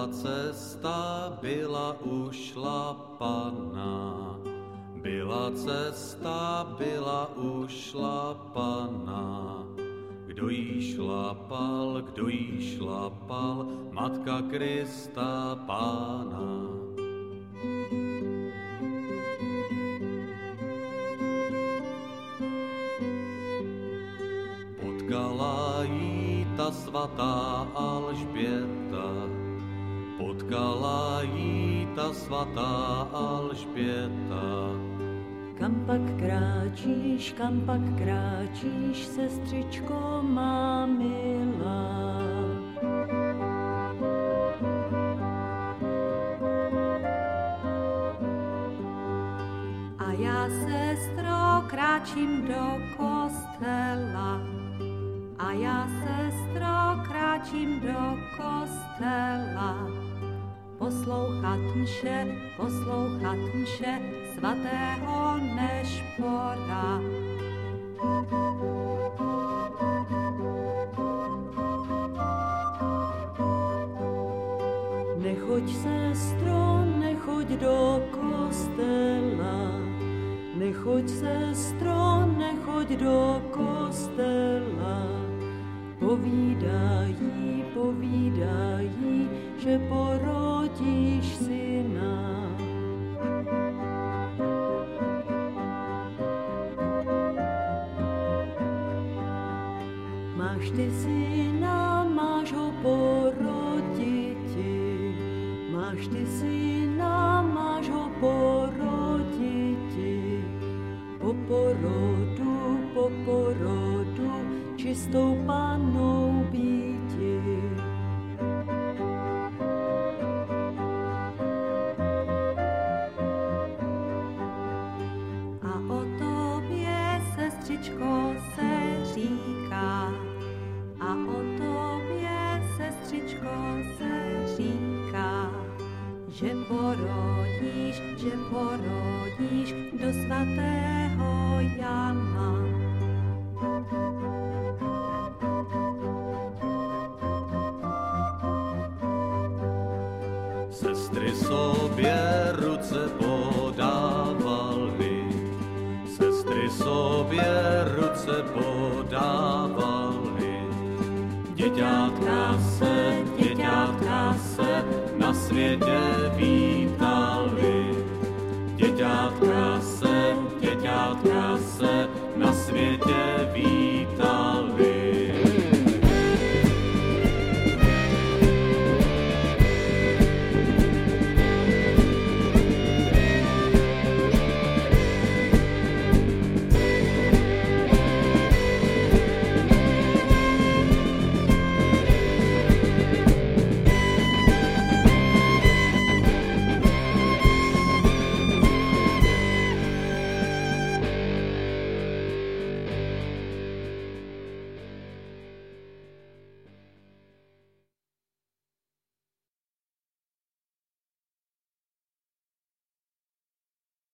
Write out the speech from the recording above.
Byla cesta, byla ušlapaná. Byla cesta, byla ušlapaná. Kdo jí šlapal, Matka Krista Pána. Potkala jí ta svatá Alžběta, potkala jí ta svatá Alžběta. Kam pak kráčíš, sestřičko má milá. A já, sestro, kráčím do kostela. A já, sestro, kráčím do kostela. Poslouchat mše svatého Nešpora. Nechoď, sestro, nechoď do kostela. Nechoď, sestro, nechoď do kostela. Povídají, že porodíš syna. Máš ty syna, máš ho poroditi. Máš ty syna, máš ho poroditi. Po porodu, čistou pannou býti. A o tobě, sestřičko, se říká. A o tobě, sestřičko, se říká, že porodíš do svatého Jana. Sestry sobě ruce podávaly, sestry sobě ruce podávaly. Děťátka se na světě vítali. Děťátka se na světě